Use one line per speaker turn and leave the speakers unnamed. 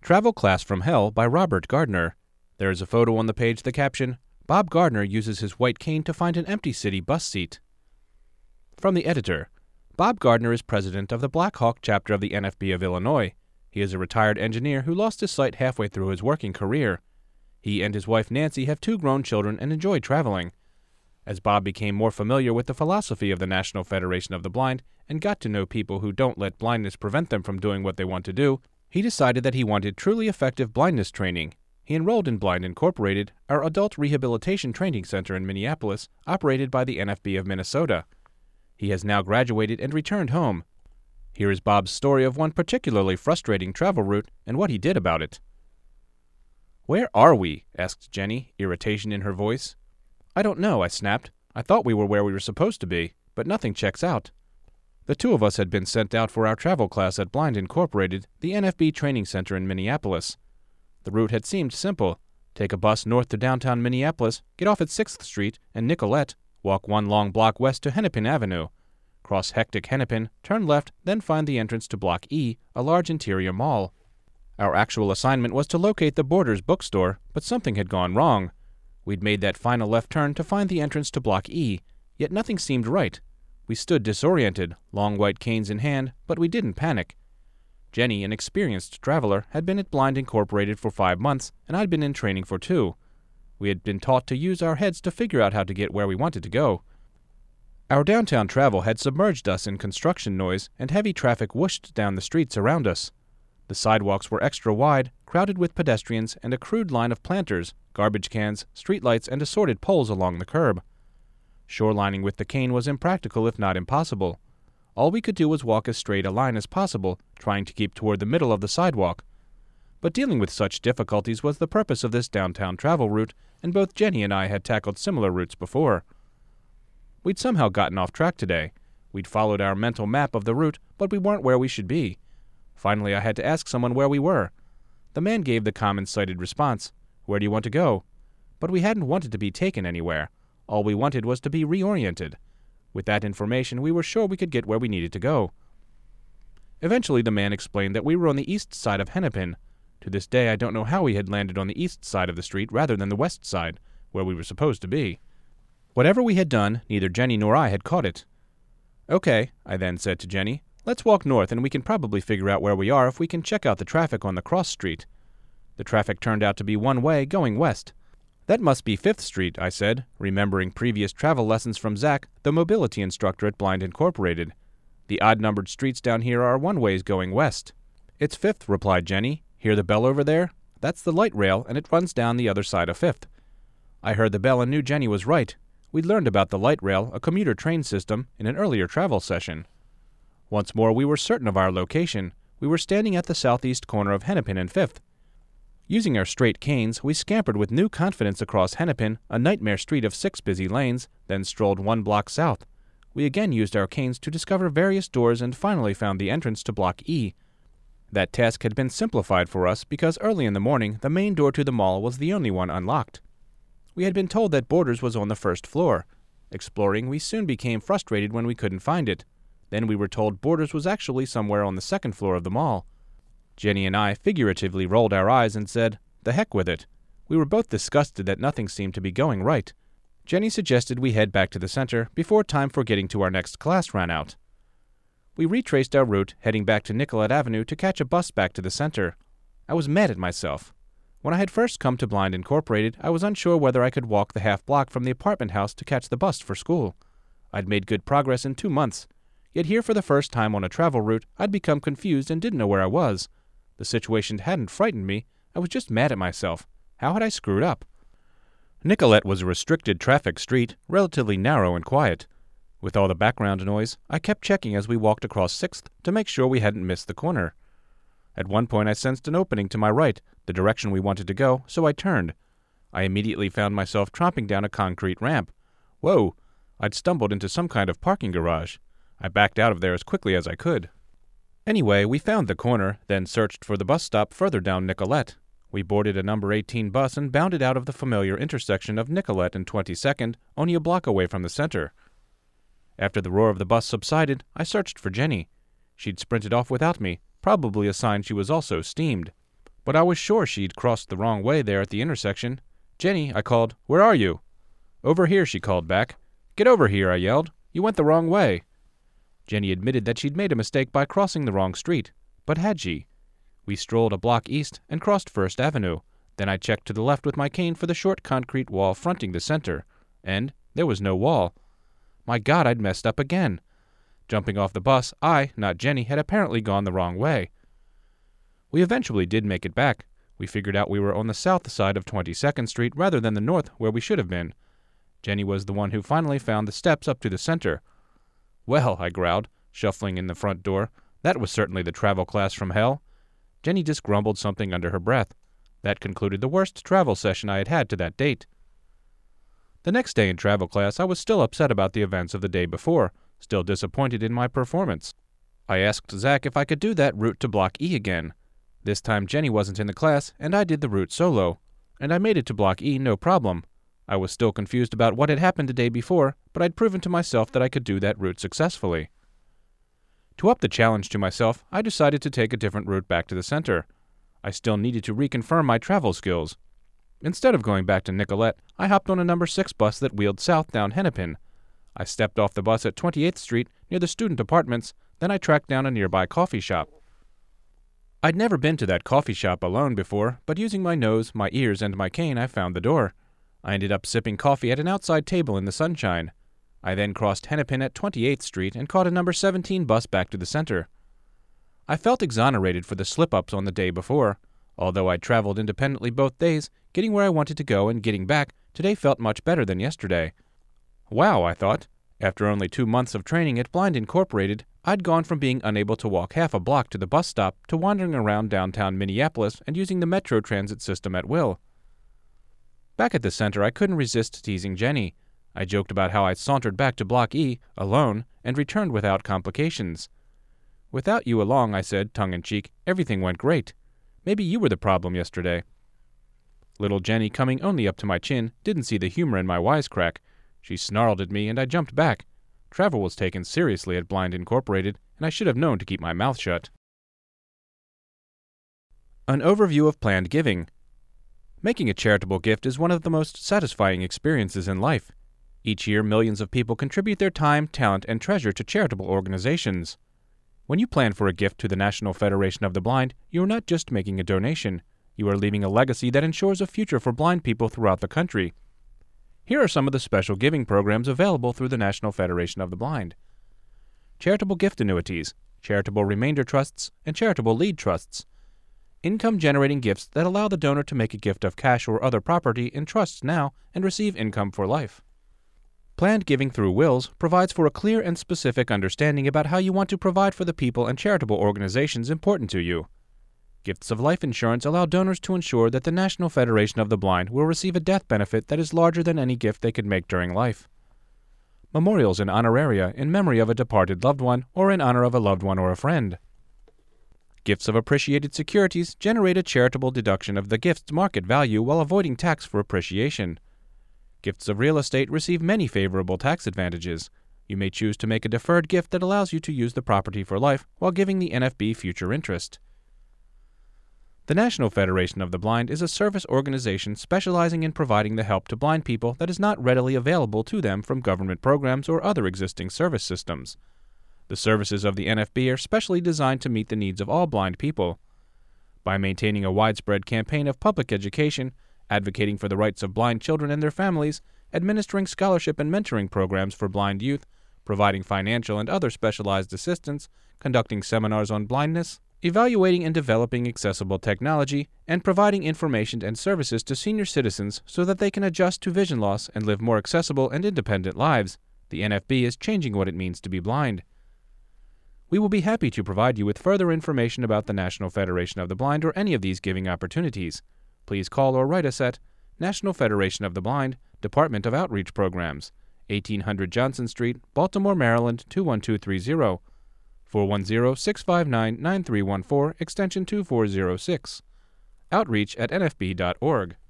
Travel Class from Hell by Robert Gardner. There is a photo on the page, the caption, Bob Gardner uses his white cane to find an empty city bus seat. From the editor. Bob Gardner is president of the Black Hawk chapter of the NFB of Illinois. He is a retired engineer who lost his sight halfway through his working career. He and his wife Nancy have 2 grown children and enjoy traveling. As Bob became more familiar with the philosophy of the National Federation of the Blind and got to know people who don't let blindness prevent them from doing what they want to do, he decided that he wanted truly effective blindness training. He enrolled in Blind Incorporated, our adult rehabilitation training center in Minneapolis, operated by the NFB of Minnesota. He has now graduated and returned home. Here is Bob's story of one particularly frustrating travel route and what he did about it. "Where are we?" asked Jenny, irritation in her voice. "I don't know," I snapped. "I thought we were where we were supposed to be, but nothing checks out." The 2 of us had been sent out for our travel class at Blind Incorporated, the NFB training center in Minneapolis. The route had seemed simple. Take a bus north to downtown Minneapolis, get off at 6th Street and Nicollet, walk 1 long block west to Hennepin Avenue. Cross hectic Hennepin, turn left, then find the entrance to Block E, a large interior mall. Our actual assignment was to locate the Borders bookstore, but something had gone wrong. We'd made that final left turn to find the entrance to Block E, yet nothing seemed right. We stood disoriented, long white canes in hand, but we didn't panic. Jenny, an experienced traveler, had been at Blind Incorporated for 5 months, and I'd been in training for 2. We had been taught to use our heads to figure out how to get where we wanted to go. Our downtown travel had submerged us in construction noise, and heavy traffic whooshed down the streets around us. The sidewalks were extra wide, crowded with pedestrians and a crude line of planters, garbage cans, streetlights, and assorted poles along the curb. Shorelining with the cane was impractical if not impossible. All we could do was walk as straight a line as possible, trying to keep toward the middle of the sidewalk. But dealing with such difficulties was the purpose of this downtown travel route, and both Jenny and I had tackled similar routes before. We'd somehow gotten off track today. We'd followed our mental map of the route, but we weren't where we should be. Finally, I had to ask someone where we were. The man gave the common-sighted response, "Where do you want to go?" But we hadn't wanted to be taken anywhere. All we wanted was to be reoriented. With that information, we were sure we could get where we needed to go. Eventually, the man explained that we were on the east side of Hennepin. To this day, I don't know how we had landed on the east side of the street rather than the west side, where we were supposed to be. Whatever we had done, neither Jenny nor I had caught it. "Okay," I then said to Jenny, "let's walk north and we can probably figure out where we are if we can check out the traffic on the cross street." The traffic turned out to be one way, going west. "That must be 5th Street," I said, remembering previous travel lessons from Zach, the mobility instructor at Blind Incorporated. "The odd-numbered streets down here are one-ways going west." "It's 5th," replied Jenny. "Hear the bell over there? That's the light rail, and it runs down the other side of 5th. I heard the bell and knew Jenny was right. We'd learned about the light rail, a commuter train system, in an earlier travel session. Once more we were certain of our location. We were standing at the southeast corner of Hennepin and 5th. Using our straight canes, we scampered with new confidence across Hennepin, a nightmare street of 6 busy lanes, then strolled 1 block south. We again used our canes to discover various doors and finally found the entrance to Block E. That task had been simplified for us because early in the morning the main door to the mall was the only one unlocked. We had been told that Borders was on the 1st floor. Exploring, we soon became frustrated when we couldn't find it. Then we were told Borders was actually somewhere on the 2nd floor of the mall. Jenny and I figuratively rolled our eyes and said, "The heck with it." We were both disgusted that nothing seemed to be going right. Jenny suggested we head back to the center before time for getting to our next class ran out. We retraced our route, heading back to Nicollet Avenue to catch a bus back to the center. I was mad at myself. When I had first come to Blind Incorporated, I was unsure whether I could walk the half block from the apartment house to catch the bus for school. I'd made good progress in 2 months. Yet here for the first time on a travel route, I'd become confused and didn't know where I was. The situation hadn't frightened me. I was just mad at myself. How had I screwed up? Nicollet was a restricted traffic street, relatively narrow and quiet. With all the background noise, I kept checking as we walked across 6th to make sure we hadn't missed the corner. At one point I sensed an opening to my right, the direction we wanted to go, so I turned. I immediately found myself tromping down a concrete ramp. Whoa! I'd stumbled into some kind of parking garage. I backed out of there as quickly as I could. Anyway, we found the corner, then searched for the bus stop further down Nicollet. We boarded a number 18 bus and bounded out of the familiar intersection of Nicollet and 22nd, only a block away from the center. After the roar of the bus subsided, I searched for Jenny. She'd sprinted off without me, probably a sign she was also steamed. but I was sure she'd crossed the wrong way there at the intersection. "Jenny," I called, "where are you?" "Over here," she called back. "Get over here," I yelled. "You went the wrong way." Jenny admitted that she'd made a mistake by crossing the wrong street. But had she? We strolled a block east and crossed First Avenue. Then I checked to the left with my cane for the short concrete wall fronting the center. And there was no wall. My God, I'd messed up again. Jumping off the bus, I, not Jenny, had apparently gone the wrong way. We eventually did make it back. We figured out we were on the south side of 22nd Street rather than the north where we should have been. Jenny was the one who finally found the steps up to the center. "Well," I growled, shuffling in the front door, "that was certainly the travel class from hell." Jenny just grumbled something under her breath. That concluded the worst travel session I had had to that date. The next day in travel class, I was still upset about the events of the day before, still disappointed in my performance. I asked Zach if I could do that route to Block E again. This time Jenny wasn't in the class, and I did the route solo. And I made it to Block E no problem. I was still confused about what had happened the day before, but I'd proven to myself that I could do that route successfully. To up the challenge to myself, I decided to take a different route back to the center. I still needed to reconfirm my travel skills. Instead of going back to Nicollet, I hopped on a number 6 bus that wheeled south down Hennepin. I stepped off the bus at 28th Street near the student apartments, then I tracked down a nearby coffee shop. I'd never been to that coffee shop alone before, but using my nose, my ears, and my cane, I found the door. I ended up sipping coffee at an outside table in the sunshine. I then crossed Hennepin at 28th Street and caught a number 17 bus back to the center. I felt exonerated for the slip-ups on the day before. Although I'd traveled independently both days, getting where I wanted to go and getting back, today felt much better than yesterday. Wow, I thought. After only 2 months of training at Blind Incorporated, I'd gone from being unable to walk half a block to the bus stop to wandering around downtown Minneapolis and using the Metro transit system at will. Back at the center, I couldn't resist teasing Jenny. I joked about how I sauntered back to Block E, alone, and returned without complications. "Without you along," I said, tongue-in-cheek, "everything went great. Maybe you were the problem yesterday." Little Jenny, coming only up to my chin, didn't see the humor in my wisecrack. She snarled at me, and I jumped back. Travel was taken seriously at Blind Incorporated, and I should have known to keep my mouth shut. An overview of planned giving. Making a charitable gift is one of the most satisfying experiences in life. Each year, millions of people contribute their time, talent, and treasure to charitable organizations. When you plan for a gift to the National Federation of the Blind, you are not just making a donation. You are leaving a legacy that ensures a future for blind people throughout the country. Here are some of the special giving programs available through the National Federation of the Blind. Charitable gift annuities, charitable remainder trusts, and charitable lead trusts. Income-generating gifts that allow the donor to make a gift of cash or other property in trusts now and receive income for life. Planned giving through wills provides for a clear and specific understanding about how you want to provide for the people and charitable organizations important to you. Gifts of life insurance allow donors to ensure that the National Federation of the Blind will receive a death benefit that is larger than any gift they could make during life. Memorials and honoraria in memory of a departed loved one or in honor of a loved one or a friend. Gifts of appreciated securities generate a charitable deduction of the gift's market value while avoiding tax for appreciation. Gifts of real estate receive many favorable tax advantages. You may choose to make a deferred gift that allows you to use the property for life while giving the NFB future interest. The National Federation of the Blind is a service organization specializing in providing the help to blind people that is not readily available to them from government programs or other existing service systems. The services of the NFB are specially designed to meet the needs of all blind people. By maintaining a widespread campaign of public education, advocating for the rights of blind children and their families, administering scholarship and mentoring programs for blind youth, providing financial and other specialized assistance, conducting seminars on blindness, evaluating and developing accessible technology, and providing information and services to senior citizens so that they can adjust to vision loss and live more accessible and independent lives, the NFB is changing what it means to be blind. We will be happy to provide you with further information about the National Federation of the Blind or any of these giving opportunities. Please call or write us at National Federation of the Blind, Department of Outreach Programs, 1800 Johnson Street, Baltimore, Maryland, 21230, 410-659-9314, extension 2406. Outreach@nfb.org.